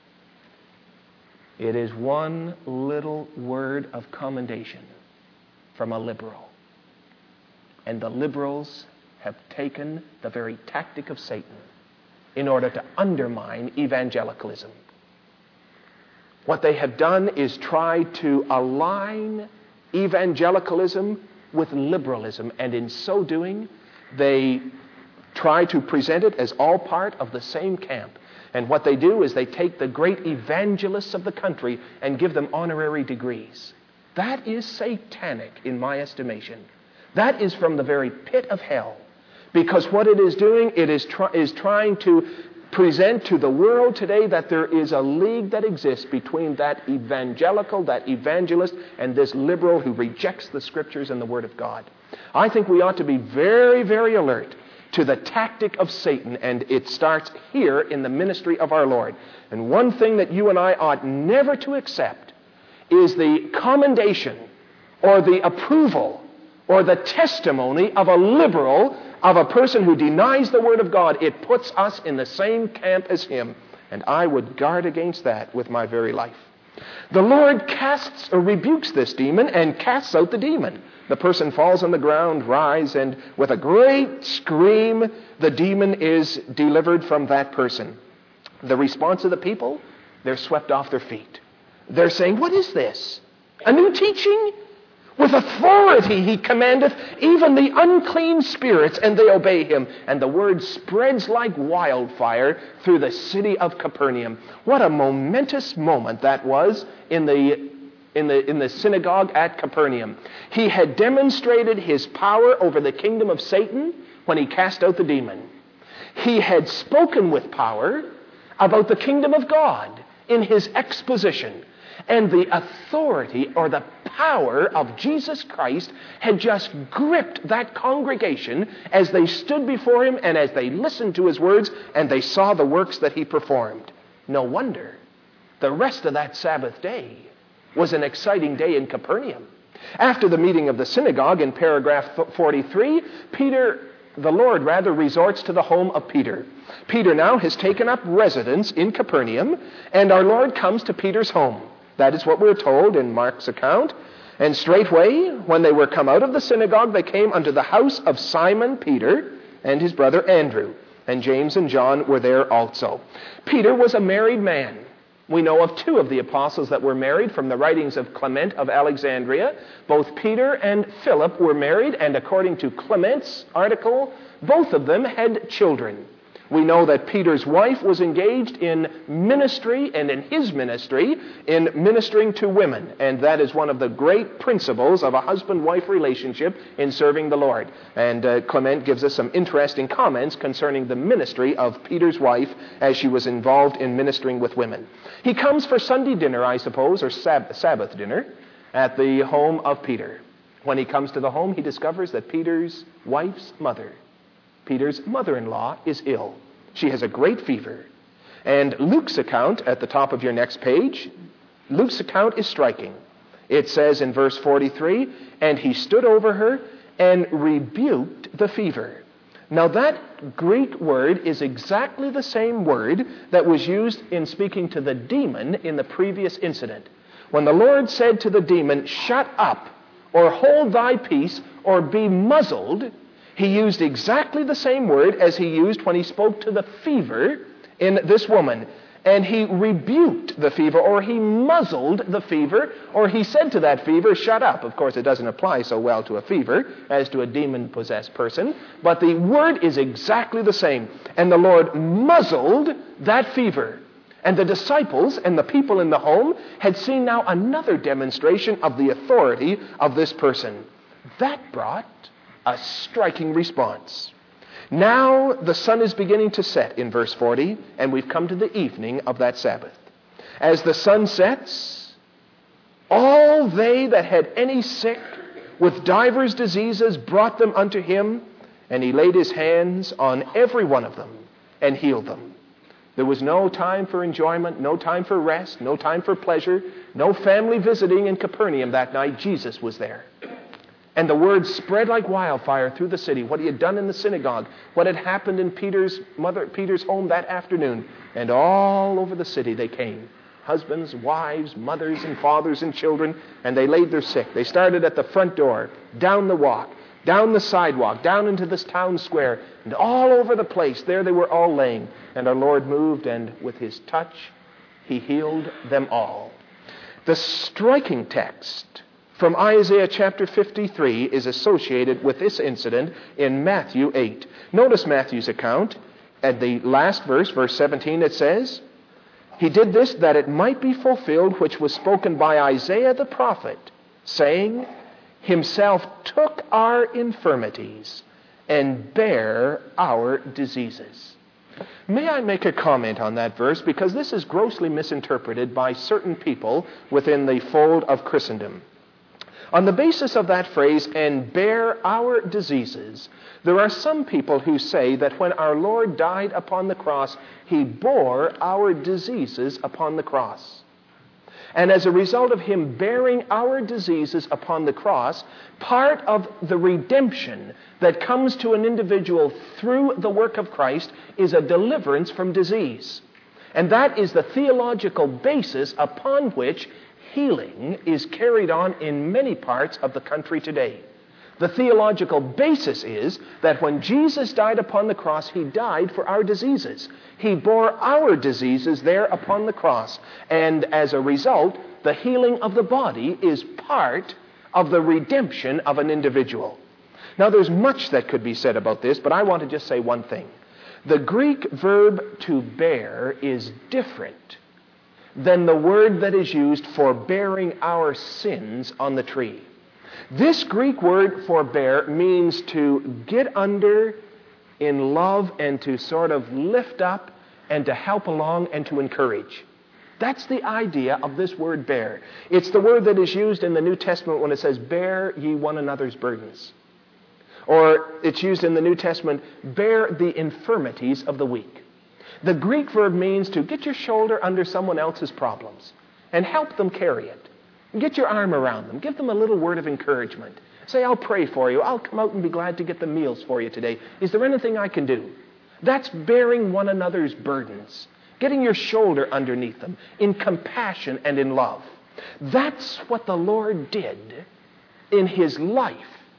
it is one little word of commendation from a liberal. And the liberals have taken the very tactic of Satan in order to undermine evangelicalism. What they have done is try to align evangelicalism with liberalism, and in so doing, they try to present it as all part of the same camp. And what they do is they take the great evangelists of the country and give them honorary degrees. That is satanic in my estimation. That is from the very pit of hell. Because what it is doing, it is trying to present to the world today that there is a league that exists between that evangelical, that evangelist, and this liberal who rejects the Scriptures and the Word of God. I think we ought to be very, very alert to the tactic of Satan, and it starts here in the ministry of our Lord. And one thing that you and I ought never to accept is the commendation or the approval or the testimony of a liberal, of a person who denies the Word of God. It puts us in the same camp as him, and I would guard against that with my very life. The Lord rebukes this demon and casts out the demon. The person falls on the ground, writhes, and with a great scream, the demon is delivered from that person. The response of the people, they're swept off their feet. They're saying, "What is this? A new teaching? With authority he commandeth even the unclean spirits, and they obey him. And the word spreads like wildfire through the city of Capernaum. What a momentous moment that was in the synagogue at Capernaum. He had demonstrated his power over the kingdom of Satan when he cast out the demon. He had spoken with power about the kingdom of God in his exposition. And the authority or the power of Jesus Christ had just gripped that congregation as they stood before him and as they listened to his words and they saw the works that he performed. No wonder the rest of that Sabbath day was an exciting day in Capernaum. After the meeting of the synagogue in paragraph 43, the Lord resorts to the home of Peter. Peter now has taken up residence in Capernaum, and our Lord comes to Peter's home. That is what we're told in Mark's account. And straightway, when they were come out of the synagogue, they came unto the house of Simon Peter and his brother Andrew. And James and John were there also. Peter was a married man. We know of two of the apostles that were married from the writings of Clement of Alexandria. Both Peter and Philip were married, and according to Clement's article, both of them had children. We know that Peter's wife was engaged in ministry and in his ministry in ministering to women. And that is one of the great principles of a husband-wife relationship in serving the Lord. And Clement gives us some interesting comments concerning the ministry of Peter's wife as she was involved in ministering with women. He comes for Sunday dinner, I suppose, or Sabbath dinner at the home of Peter. When he comes to the home, he discovers that Peter's wife's mother, Peter's mother-in-law, is ill. She has a great fever. And Luke's account at the top of your next page, Luke's account is striking. It says in verse 43, and he stood over her and rebuked the fever. Now that Greek word is exactly the same word that was used in speaking to the demon in the previous incident. When the Lord said to the demon, shut up, or hold thy peace, or be muzzled, he used exactly the same word as he used when he spoke to the fever in this woman. And he rebuked the fever, or he muzzled the fever, or he said to that fever, shut up. Of course, it doesn't apply so well to a fever as to a demon-possessed person, but the word is exactly the same. And the Lord muzzled that fever. And the disciples and the people in the home had seen now another demonstration of the authority of this person. That brought a striking response. Now the sun is beginning to set in verse 40, and we've come to the evening of that Sabbath. As the sun sets, all they that had any sick with divers diseases brought them unto him, and he laid his hands on every one of them and healed them. There was no time for enjoyment, no time for rest, no time for pleasure, no family visiting in Capernaum that night. Jesus was there. And the word spread like wildfire through the city, what he had done in the synagogue, what had happened in Peter's home that afternoon. And all over the city they came. Husbands, wives, mothers, and fathers, and children. And they laid their sick. They started at the front door, down the walk, down the sidewalk, down into this town square. And all over the place, there they were all laying. And our Lord moved, and with his touch, he healed them all. The striking text from Isaiah chapter 53 is associated with this incident in Matthew 8. Notice Matthew's account. At the last verse, verse 17, it says, he did this that it might be fulfilled which was spoken by Isaiah the prophet, saying, himself took our infirmities and bare our diseases. May I make a comment on that verse, because this is grossly misinterpreted by certain people within the fold of Christendom. On the basis of that phrase, and bear our diseases, there are some people who say that when our Lord died upon the cross, he bore our diseases upon the cross. And as a result of him bearing our diseases upon the cross, part of the redemption that comes to an individual through the work of Christ is a deliverance from disease. And that is the theological basis upon which healing is carried on in many parts of the country today. The theological basis is that when Jesus died upon the cross, he died for our diseases. He bore our diseases there upon the cross. And as a result, the healing of the body is part of the redemption of an individual. Now, there's much that could be said about this, but I want to just say one thing. The Greek verb to bear is different than the word that is used for bearing our sins on the tree. This Greek word for bear means to get under in love and to sort of lift up and to help along and to encourage. That's the idea of this word bear. It's the word that is used in the New Testament when it says, bear ye one another's burdens. Or it's used in the New Testament, bear the infirmities of the weak. The Greek verb means to get your shoulder under someone else's problems and help them carry it. Get your arm around them. Give them a little word of encouragement. Say, I'll pray for you. I'll come out and be glad to get the meals for you today. Is there anything I can do? That's bearing one another's burdens. Getting your shoulder underneath them in compassion and in love. That's what the Lord did in his life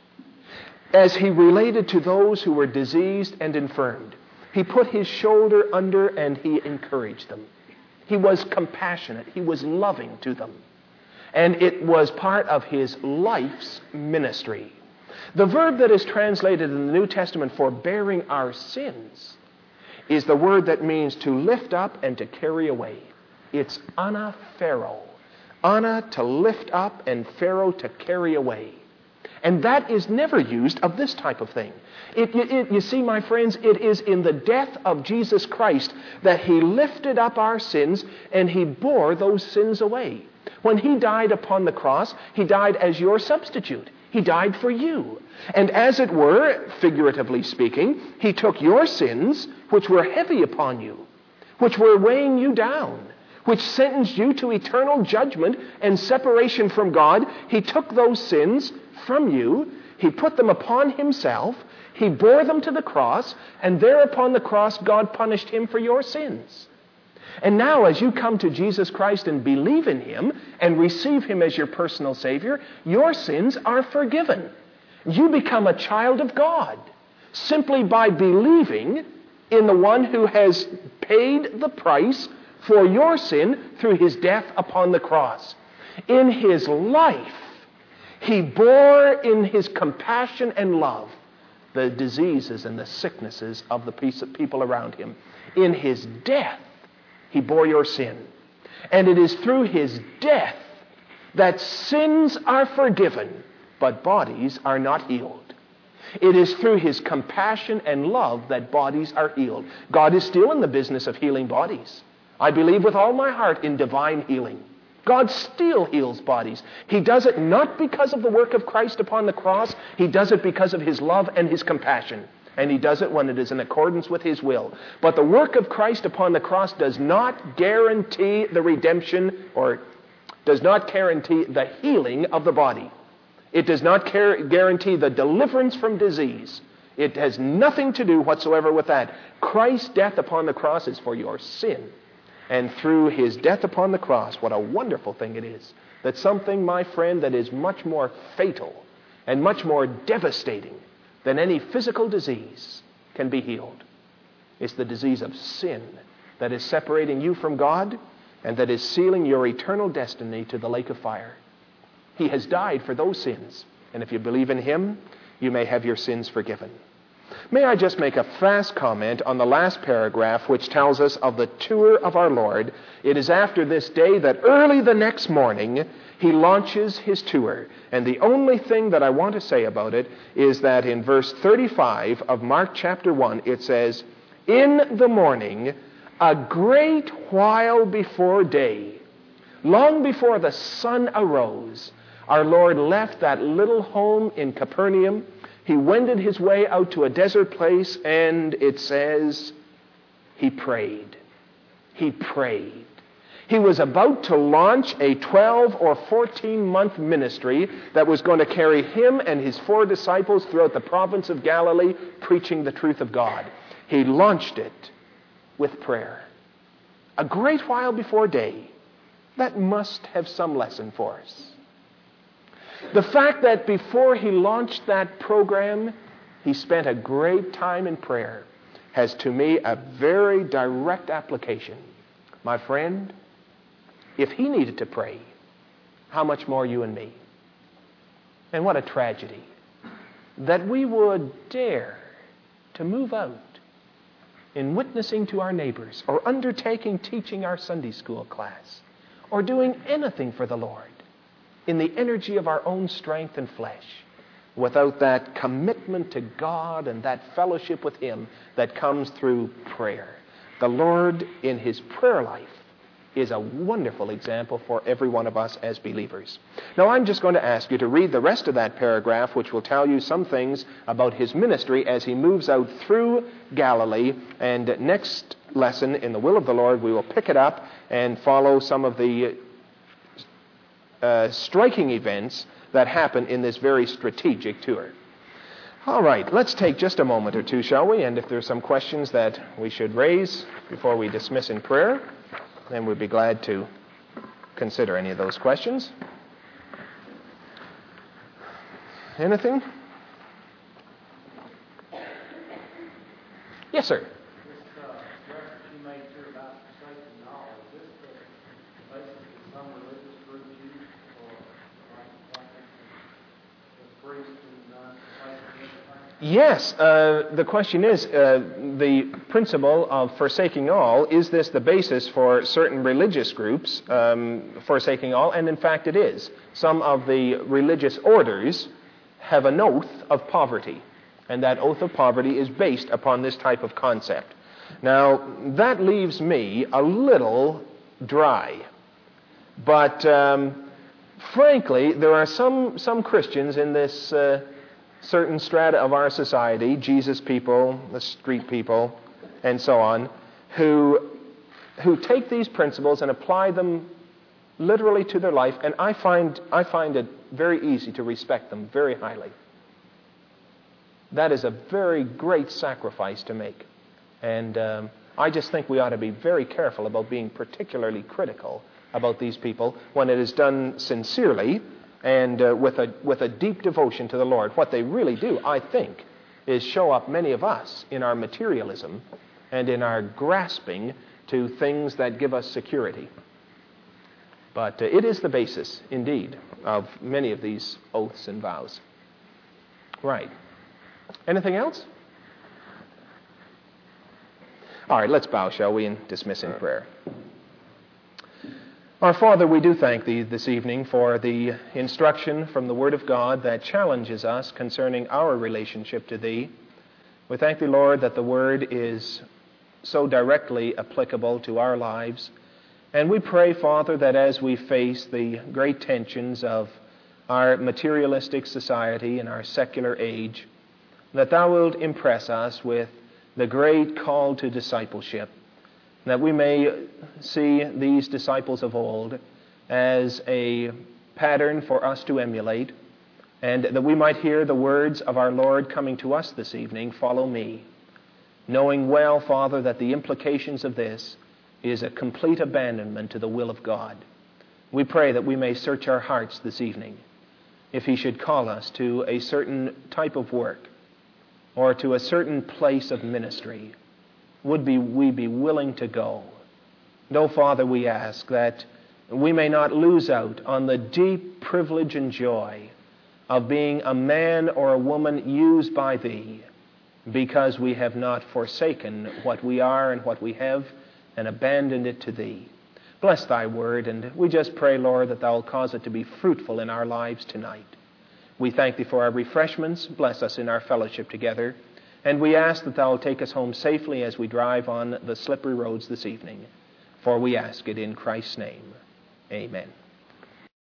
as he related to those who were diseased and infirmed. He put his shoulder under and he encouraged them. He was compassionate. He was loving to them. And it was part of his life's ministry. The verb that is translated in the New Testament for bearing our sins is the word that means to lift up and to carry away. It's anaphero. Ana, to lift up, and phero, to carry away. And that is never used of this type of thing. You see, my friends, it is in the death of Jesus Christ that he lifted up our sins and he bore those sins away. When he died upon the cross, he died as your substitute. He died for you. And as it were, figuratively speaking, he took your sins, which were heavy upon you, which were weighing you down, which sentenced you to eternal judgment and separation from God. He took those sins from you. He put them upon himself. He bore them to the cross. And there upon the cross, God punished him for your sins. And now, as you come to Jesus Christ and believe in him and receive him as your personal Savior, your sins are forgiven. You become a child of God simply by believing in the one who has paid the price for your sin through his death upon the cross. In his life, he bore in his compassion and love the diseases and the sicknesses of the people around him. In his death, he bore your sin. And it is through his death that sins are forgiven, but bodies are not healed. It is through his compassion and love that bodies are healed. God is still in the business of healing bodies. I believe with all my heart in divine healing. God still heals bodies. He does it not because of the work of Christ upon the cross. He does it because of his love and his compassion. And he does it when it is in accordance with his will. But the work of Christ upon the cross does not guarantee the redemption or does not guarantee the healing of the body. It does not guarantee the deliverance from disease. It has nothing to do whatsoever with that. Christ's death upon the cross is for your sin. And through his death upon the cross, what a wonderful thing it is that something, my friend, that is much more fatal and much more devastating than any physical disease can be healed. It's the disease of sin that is separating you from God and that is sealing your eternal destiny to the lake of fire. He has died for those sins, and if you believe in him, you may have your sins forgiven. May I just make a fast comment on the last paragraph, which tells us of the tour of our Lord. It is after this day that early the next morning he launches his tour. And the only thing that I want to say about it is that in verse 35 of Mark chapter 1, it says, "In the morning, a great while before day, long before the sun arose, our Lord left that little home in Capernaum. He wended his way out to a desert place, and it says, he prayed. He prayed. He was about to launch a 12 or 14-month ministry that was going to carry him and his 4 disciples throughout the province of Galilee, preaching the truth of God. He launched it with prayer. A great while before day. That must have some lesson for us. The fact that before he launched that program, he spent a great time in prayer has to me a very direct application. My friend, if he needed to pray, how much more you and me? And what a tragedy that we would dare to move out in witnessing to our neighbors or undertaking teaching our Sunday school class or doing anything for the Lord in the energy of our own strength and flesh without that commitment to God and that fellowship with Him that comes through prayer. The Lord, in His prayer life, is a wonderful example for every one of us as believers. Now, I'm just going to ask you to read the rest of that paragraph, which will tell you some things about His ministry as He moves out through Galilee. And next lesson, in the will of the Lord, we will pick it up and follow some of the striking events that happen in this very strategic tour. All right, let's take just a moment or two, shall we? And if there are some questions that we should raise before we dismiss in prayer, then we'd be glad to consider any of those questions. Anything? Yes, sir. Yes, the question is, the principle of forsaking all, is this the basis for certain religious groups forsaking all? And in fact it is. Some of the religious orders have an oath of poverty, and that oath of poverty is based upon this type of concept. Now, that leaves me a little dry, but frankly, there are some Christians in this certain strata of our society, Jesus people, the street people, and so on, who take these principles and apply them literally to their life, and I find it very easy to respect them very highly. That is a very great sacrifice to make, and I just think we ought to be very careful about being particularly critical about these people when it is done sincerely and with a deep devotion to the Lord. What they really do, I think, is show up many of us in our materialism and in our grasping to things that give us security. But it is the basis, indeed, of many of these oaths and vows. Right. Anything else? All right, let's bow, shall we, and dismiss in prayer. Our Father, we do thank Thee this evening for the instruction from the Word of God that challenges us concerning our relationship to Thee. We thank Thee, Lord, that the Word is so directly applicable to our lives. And we pray, Father, that as we face the great tensions of our materialistic society and our secular age, that Thou wilt impress us with the great call to discipleship, that we may see these disciples of old as a pattern for us to emulate, and that we might hear the words of our Lord coming to us this evening, "Follow me," knowing well, Father, that the implications of this is a complete abandonment to the will of God. We pray that we may search our hearts this evening. If He should call us to a certain type of work or to a certain place of ministry, would we be willing to go? No, Father, we ask that we may not lose out on the deep privilege and joy of being a man or a woman used by Thee, because we have not forsaken what we are and what we have and abandoned it to Thee. Bless Thy word, and we just pray, Lord, that Thou will cause it to be fruitful in our lives tonight. We thank Thee for our refreshments. Bless us in our fellowship together. And we ask that Thou will take us home safely as we drive on the slippery roads this evening. For we ask it in Christ's name. Amen.